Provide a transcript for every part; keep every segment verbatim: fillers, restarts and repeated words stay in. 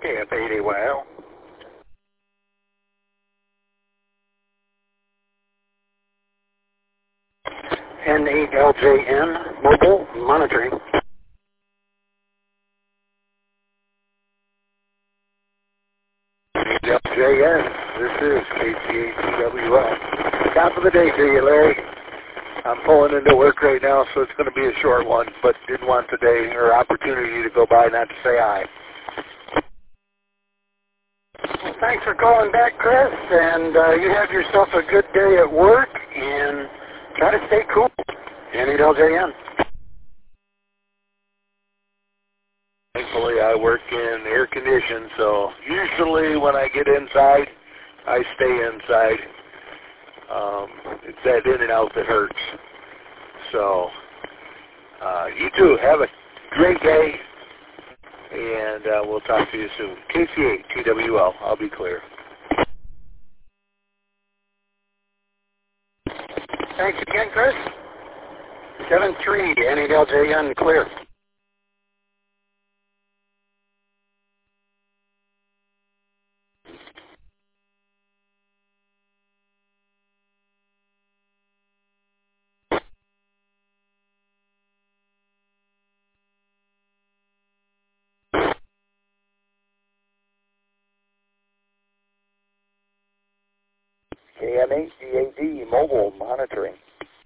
K F eight A Y L. N eight L J N, mobile monitoring. L J N, this is K C H T W L. Top of the day to you, Larry. I'm pulling into work right now, so it's going to be a short one, but didn't want today or opportunity to go by not to say hi. Well, thanks for calling back, Chris, and uh, you have yourself a good day at work, and try to stay cool. N eight L J N. Thankfully, I work in air conditioned, so usually when I get inside, I stay inside. Um, it's that in and out that hurts. So, uh, you too, have a great day, and uh, we'll talk to you soon. K C eight T W L, I'll be clear. Thanks again, Chris. seven three, N eight L J N, clear. K M H D A D, mobile monitoring.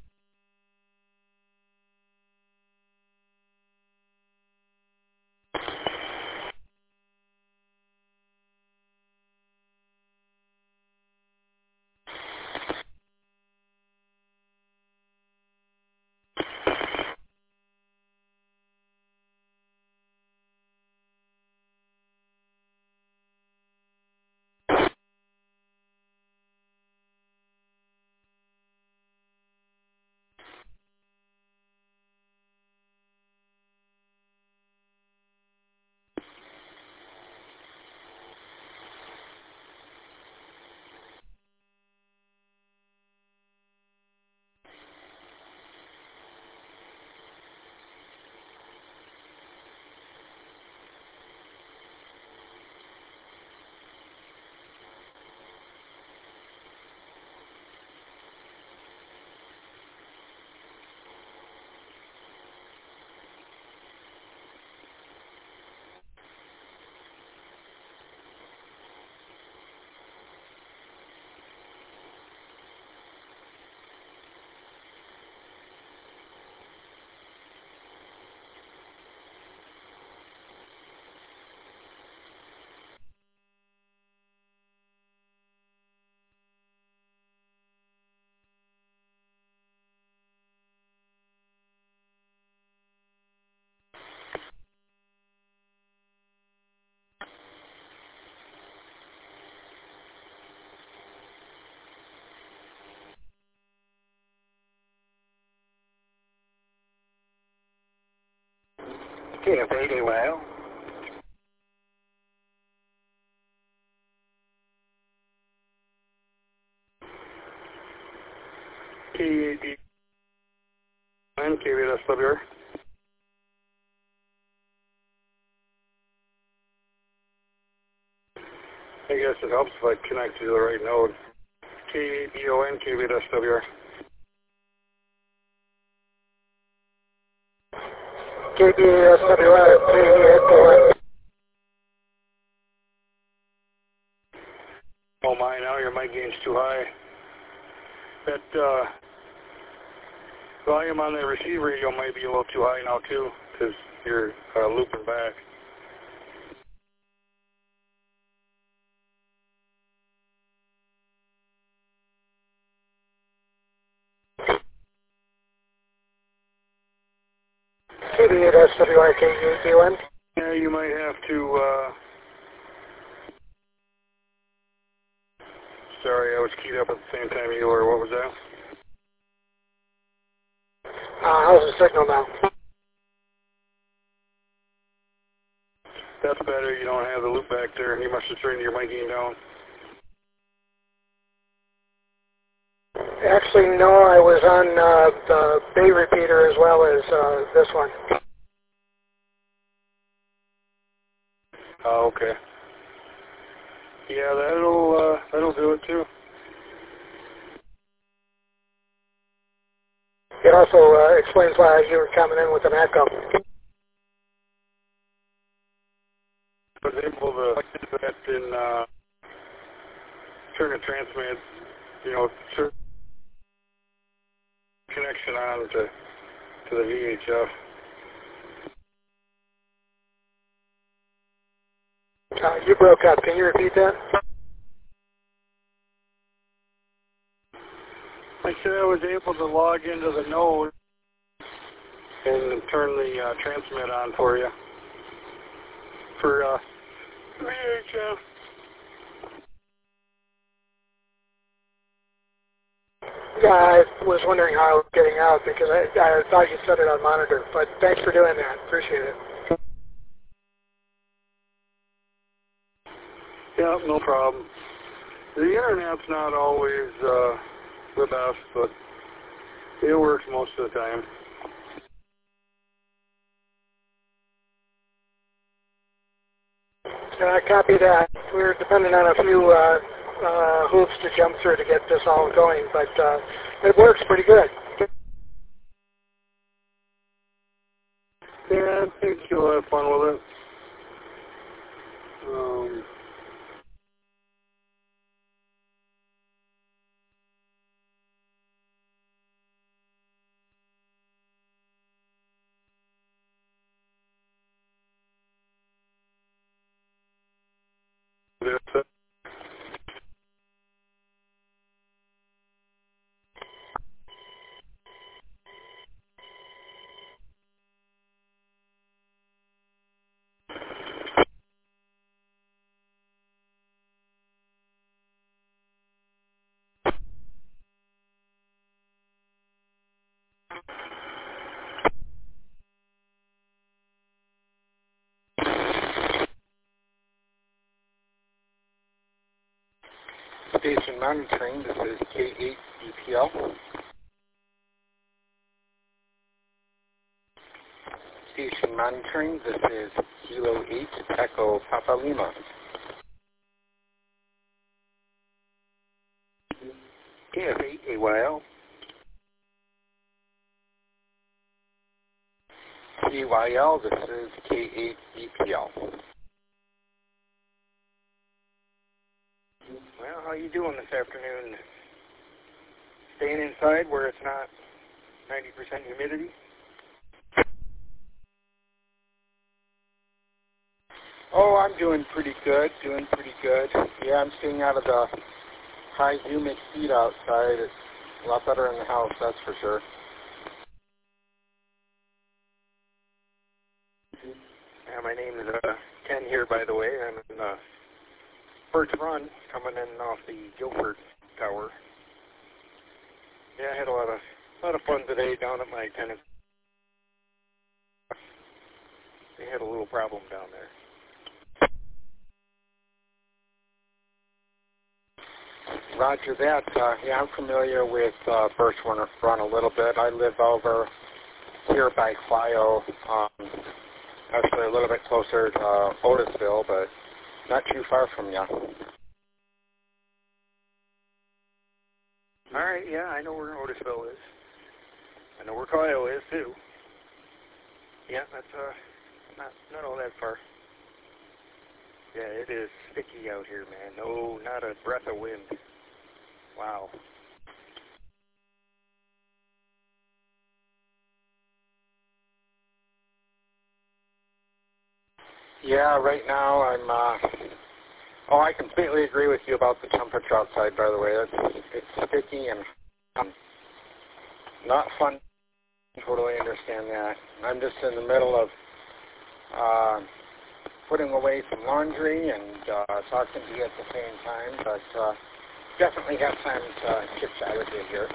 K F eight A Y L. K A D N, K V S W R. I guess it helps if I connect to the right node. K A D O N, K V S W R. K B S W R, K V S W R. Oh my, now your mic gain's too high. That uh, volume on the receiver radio might be a little too high now too, because you're uh, looping back. K B S W R, K A D O N. Yeah, you might have to, uh, sorry, I was keyed up at the same time you were. What was that? Uh, how's the signal now? That's better. You don't have the loop back there. You must have turned your mic gain down. Actually, no. I was on uh, the Bay repeater as well as uh, this one. Oh, okay. Yeah, that'll uh, that'll do it too. It also uh, explains why you were coming in with an echo. I was able to do that in uh, turn the transmit, you know, turn connection on to to the V H F. Uh, you broke up. Can you repeat that? I said I was able to log into the node and turn the uh, transmit on for you for uh, V H F. Yeah, I was wondering how I was getting out because I, I thought you set it on monitor. But thanks for doing that. Appreciate it. Yeah, no problem. The internet's not always uh, the best, but it works most of the time. Uh, copy that. We're dependent on a few uh, uh, hoops to jump through to get this all going, but uh, it works pretty good. Yeah, I think you'll have fun with it. Um, that's it. Station monitoring, this is K eight E P L. Station monitoring, this is Kilo eight Echo Papa Lima. K F eight A Y L. K Y L, this is K eight E P L. Well, how you doing this afternoon? Staying inside where it's not ninety percent humidity? Oh, I'm doing pretty good, doing pretty good. Yeah, I'm staying out of the high humid heat outside. It's a lot better in the house, that's for sure. Yeah, my name is uh, Ken here, by the way. I'm in uh, Birch Run, coming in off the Guilford Tower. Yeah, I had a lot of a lot of fun today down at my tenant's. They had a little problem down there. Roger that. Uh, yeah, I'm familiar with uh, Birch Run a little bit. I live over here by Clio, um, actually a little bit closer to uh, Otisville, but not too far from you. All right, yeah, I know where Otisville is. I know where Clio is, too. Yeah, that's uh, not, not all that far. Yeah, it is sticky out here, man. No, not a breath of wind. Wow. Yeah, right now I'm, uh, oh, I completely agree with you about the temperature outside, by the way. It's, it's sticky and um, not fun. Totally understand that. I'm just in the middle of uh, putting away some laundry and uh, talking to you at the same time, but uh, definitely have time to chit-chat with you here.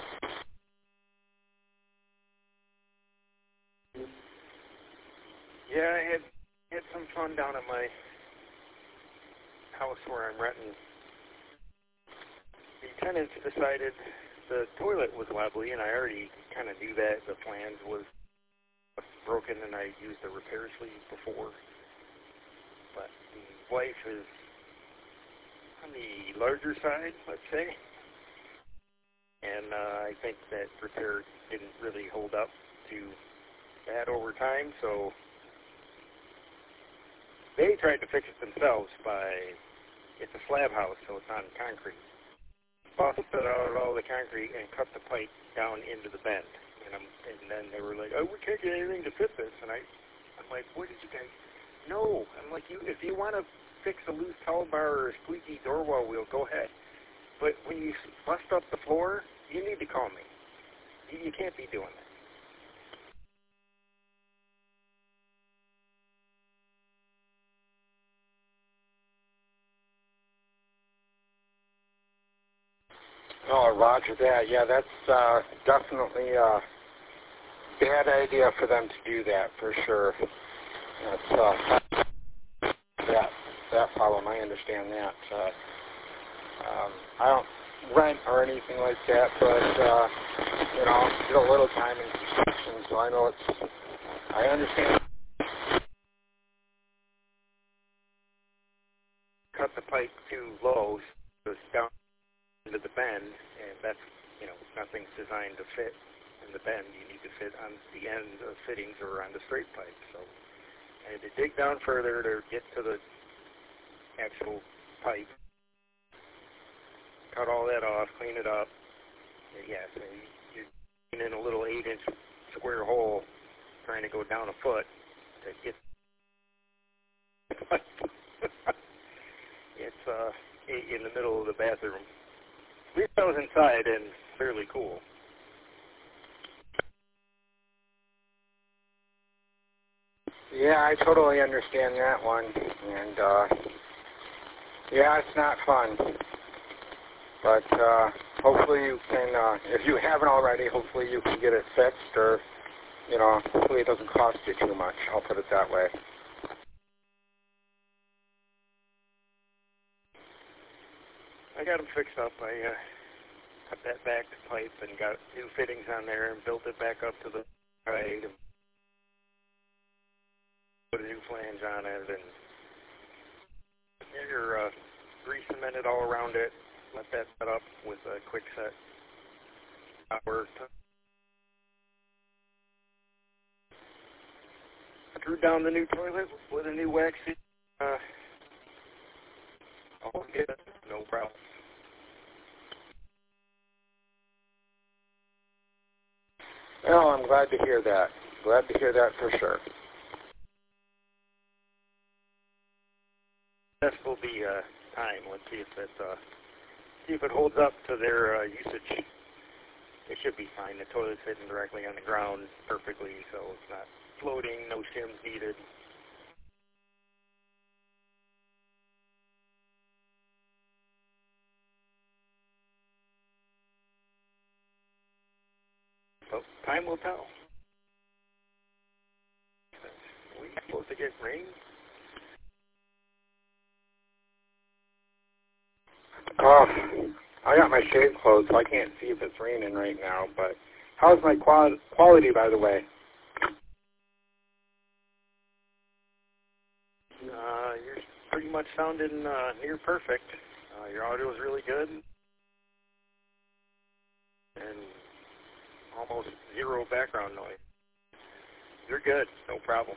Yeah, I had had some fun down at my house where I'm renting. The tenants decided the toilet was wobbly, and I already kind of knew that. The flange was broken, and I used the repair sleeve before. But the wife is, I'm the larger side, let's say. And uh, I think that repair didn't really hold up to that over time, so they tried to fix it themselves by, it's a slab house, so it's on concrete. Busted out all the concrete and cut the pipe down into the bend. And, I'm, and then they were like, oh, we can't get anything to fit this. And I, I'm like, what did you guys, no. I'm like, you, if you want to fix a loose towel bar or a squeaky door wall wheel, go ahead. But when you bust up the floor, you need to call me. You, you can't be doing that. Oh, roger that. Yeah, that's uh, definitely a bad idea for them to do that, for sure. That's, uh, that, that problem, I understand that. Uh, um, I don't rent or anything like that, but, uh, you know, did a little time in construction, so I know it's, I understand. Cut the pipe too low, so it's down into the bend, and that's, you know, nothing's designed to fit in the bend. You need to fit on the end of fittings or on the straight pipe. So I had to dig down further to get to the actual pipe, cut all that off, clean it up. And yes, and you're in a little eight-inch square hole trying to go down a foot to get the pipe. It's uh, in the middle of the bathroom. At least I was inside and fairly cool. Yeah, I totally understand that one. And, uh, yeah, it's not fun. But uh, hopefully you can, uh, if you haven't already, hopefully you can get it fixed, or, you know, hopefully it doesn't cost you too much. I'll put it that way. I got them fixed up. I uh, cut that back pipe and got new fittings on there and built it back up to the right and put a new flange on it, and you're uh, re-cemented all around it. Let that set up with a quick set power. I drew down the new toilet with a new wax seal. Uh, all good, no problem. Well, I'm glad to hear that. Glad to hear that for sure. This will be uh, time. Let's see if it uh, see if it holds up to their uh, usage. It should be fine. The toilet's sitting directly on the ground perfectly, so it's not floating. No shims needed. So time will tell. Are we supposed to get rain? Oh, I got my shade closed, so I can't see if it's raining right now, but how's my qual- quality, by the way? Uh, you're pretty much sounding uh, near perfect. Uh, your audio is really good. And almost zero background noise. You're good. No problem.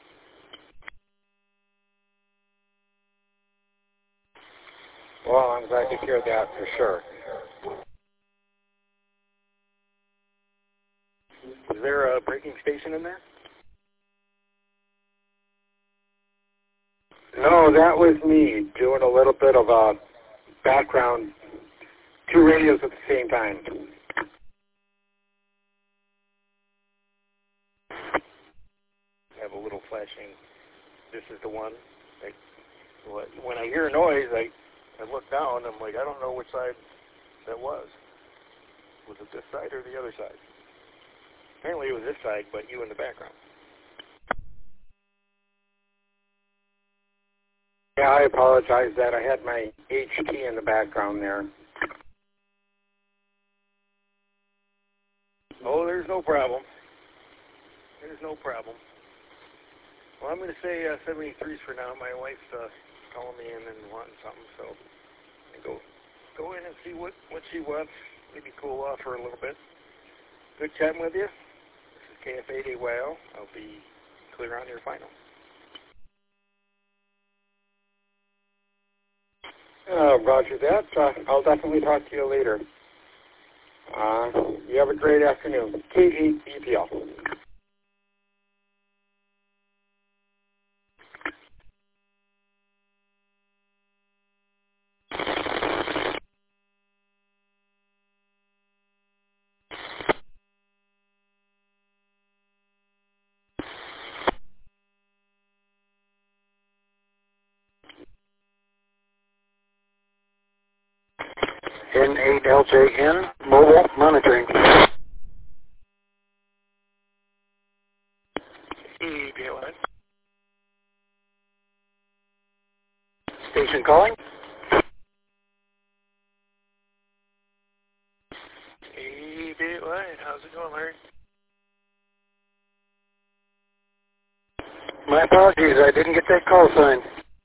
Well, I'm glad to hear that for sure. Is there a braking station in there? No, that was me doing a little bit of a background, two radios at the same time. Have a little flashing. This is the one. I, when I hear a noise, I, I look down. I'm like, I don't know which side that was. Was it this side or the other side? Apparently it was this side, but you in the background. Yeah, I apologize that I had my H T in the background there. Oh, there's no problem. There's no problem. Well, I'm going to say uh, seventy-threes for now. My wife's uh, calling me in and wanting something, so go in and see what, what she wants. Maybe cool off for a little bit. Good chatting with you. This is K F eight A Y L. I'll be clear on your final. Uh, roger that. Uh, I'll definitely talk to you later. Uh, you have a great afternoon. K eight E P L. N eight L J N, mobile monitoring. E B O N. Station calling. E B O N. How's it going, Larry? My apologies, I didn't get that call sign.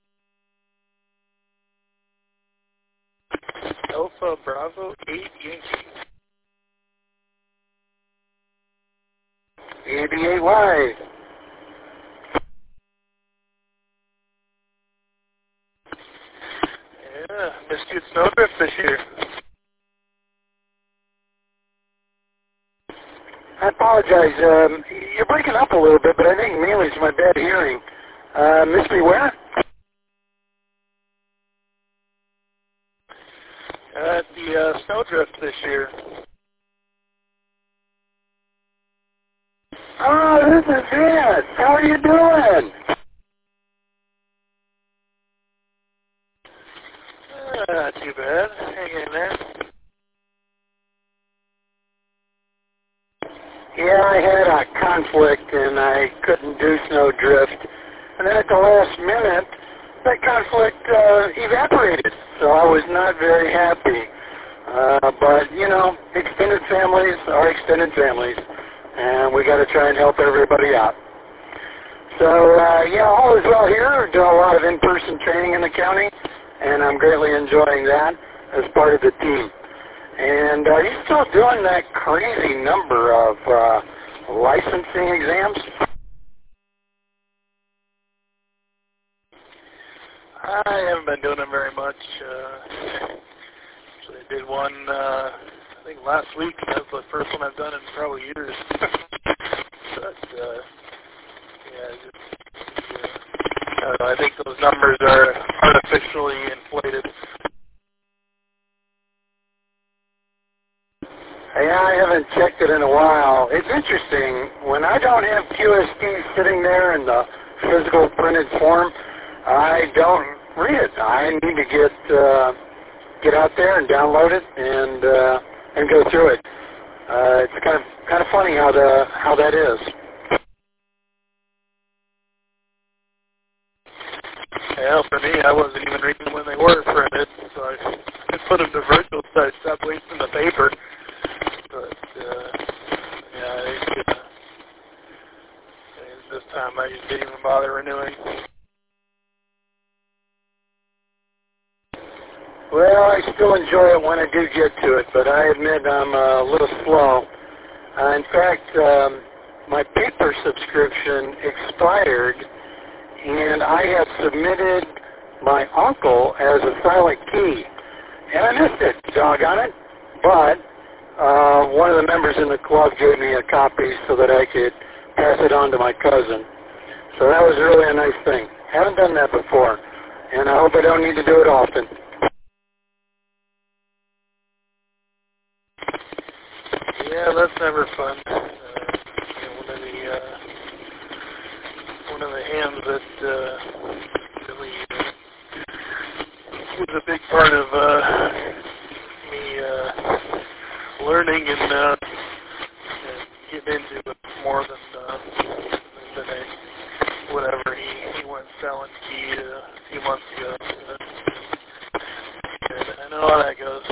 Alpha Bravo eight Yankee. E B A Y. Yeah, missed you at Snowdrift this year. I apologize. Um, you're breaking up a little bit, but I think mainly it's my bad hearing. Uh, missed me where? At the uh, Snowdrift this year. Oh, this is it. How are you doing? Uh, not too bad. Hang in there. Yeah, I had a conflict and I couldn't do Snowdrift. And then at the last minute, that conflict uh, evaporated. So I was not very happy. Uh, but, you know, extended families are extended families. And we got to try and help everybody out. So, uh, yeah, all is well here. We're doing a lot of in-person training in the county. And I'm greatly enjoying that as part of the team. And are you still doing that crazy number of uh, licensing exams? I haven't been doing them very much. Uh, actually, I did one, uh, I think last week. That's the first one I've done in probably years. but, uh, yeah, just, uh, I don't know, I think those numbers are artificially inflated. Yeah, I haven't checked it in a while. It's interesting. When I don't have Q S D sitting there in the physical printed form, I don't read it. I need to get uh, get out there and download it and uh, and go through it. Uh, it's kind of kind of funny how the how that is. Yeah, for me, I wasn't even reading when they were printed, so I, I put them to virtual so I stopped wasting the paper. But, uh, yeah, I, uh, this time I just didn't even bother renewing. Well, I still enjoy it when I do get to it, but I admit I'm a little slow. Uh, in fact, um, my paper subscription expired, and I had submitted my uncle as a silent key, and I missed it, doggone it. But uh, one of the members in the club gave me a copy so that I could pass it on to my cousin. So that was really a nice thing. Haven't done that before, and I hope I don't need to do it often. Yeah, that's never fun. Uh, you know, one of the uh, one of the hands that uh, really uh, was a big part of uh, me uh, learning and, uh, and getting into it more than uh, than I, whatever he, he went selling key uh, a few months ago. Uh, and I know how that goes.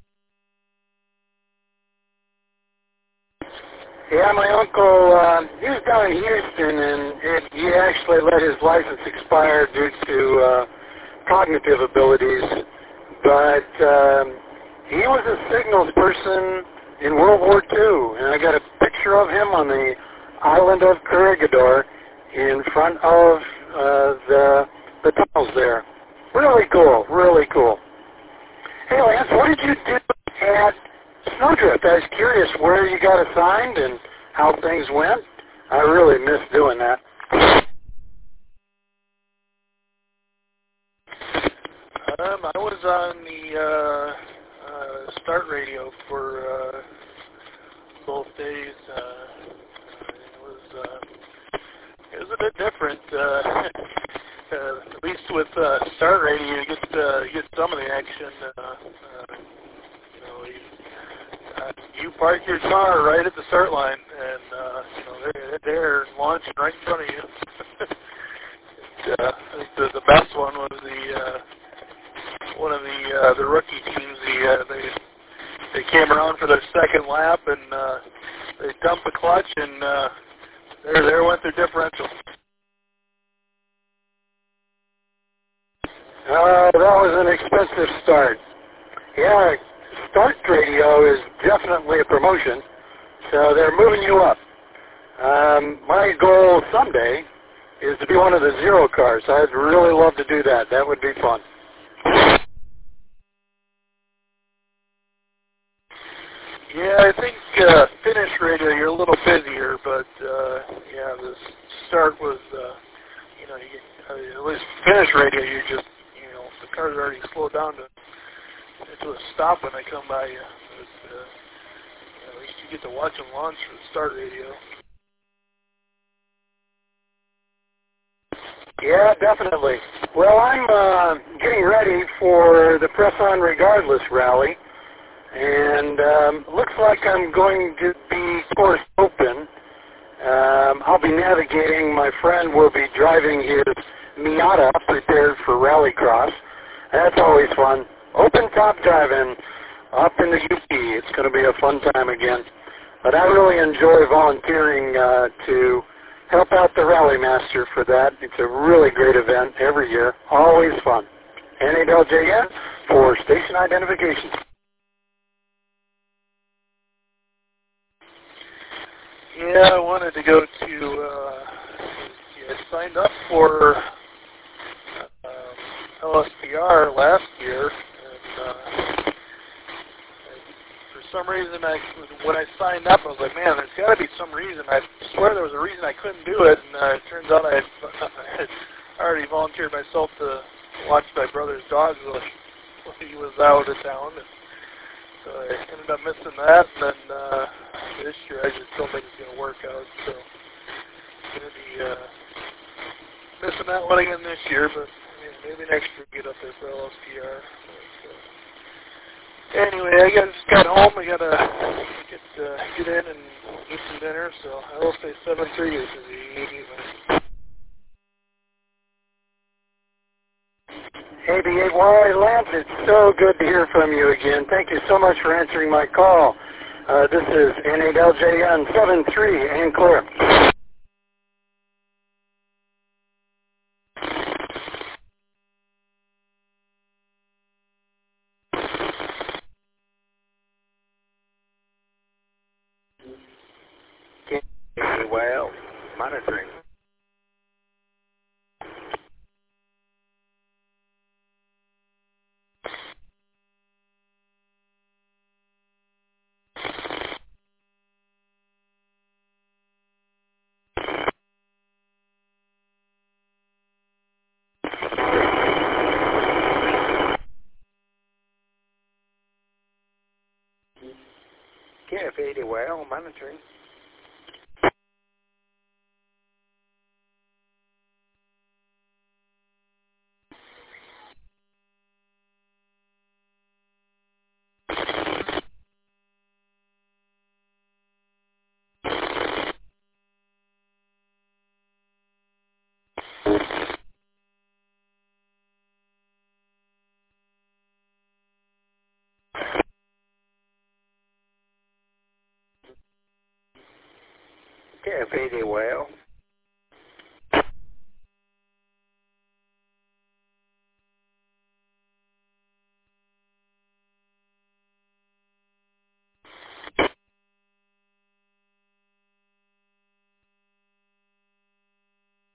Yeah, my uncle, uh, he was down in Houston, and it, he actually let his license expire due to uh, cognitive abilities. But um, He was a signals person in World War Two, and I got a picture of him on the island of Corregidor in front of uh, the, the tunnels there. Really cool, really cool. Hey, Lance, what did you do at Snowdrift? I was curious where you got assigned and how things went. I really miss doing that. Um, I was on the uh, uh, start radio for uh, both days. Uh, it was uh, it was a bit different. Uh, uh, at least with uh, start radio, you get uh, you get some of the action. Uh, uh, you know, you, uh, you park your car right at the start line, and uh, you know they're, they're launching right in front of you. and, uh, I think the, the best one was the. Uh, One of the uh, the rookie teams, the, uh, they they came around for their second lap and uh, they dumped the clutch and uh, there there went their differential. Uh, that was an expensive start. Yeah, start radio is definitely a promotion, so they're moving you up. Um, my goal someday is to be one of the zero cars. I'd really love to do that. That would be fun. Yeah, I think uh, finish radio you're a little busier, but uh, yeah, the start was, uh, you know, you, uh, at least finish radio you just, you know, the cars already slowed down to to a stop when they come by you. But, uh, you know, at least you get to watch them launch for the start radio. Yeah, definitely. Well, I'm uh, getting ready for the Press On Regardless rally. And um, looks like I'm going to be course open. Um, I'll be navigating. My friend will be driving his Miata prepared for rallycross. That's always fun. Open top driving up in the U P. It's going to be a fun time again. But I really enjoy volunteering uh, to help out the Rally Master for that. It's a really great event every year. Always fun. N A L J N for station identification. Yeah, I wanted to go to, uh, yeah, I signed up for um, L S P R last year, and uh, for some reason, I, when I signed up, I was like, man, there's got to be some reason. I swear there was a reason I couldn't do it, and uh, it turns out I had, I had already volunteered myself to watch my brother's dogs while he was out of town. And so I ended up missing that, and then uh, this year I just don't think it's going to work out. So I'm going to be uh, missing that one again this year, but I mean, maybe next year we'll get up there for L S P R. But, uh, anyway, I got, just got home. I got to get uh, get in and get some dinner, so I will say seven three is the evening. A B eight Y Lance, it's so good to hear from you again. Thank you so much for answering my call. Uh, this is N eight L J N seven three and clear. Okay, well, monitoring. K F eighty, well, monitoring. K F eighty, well.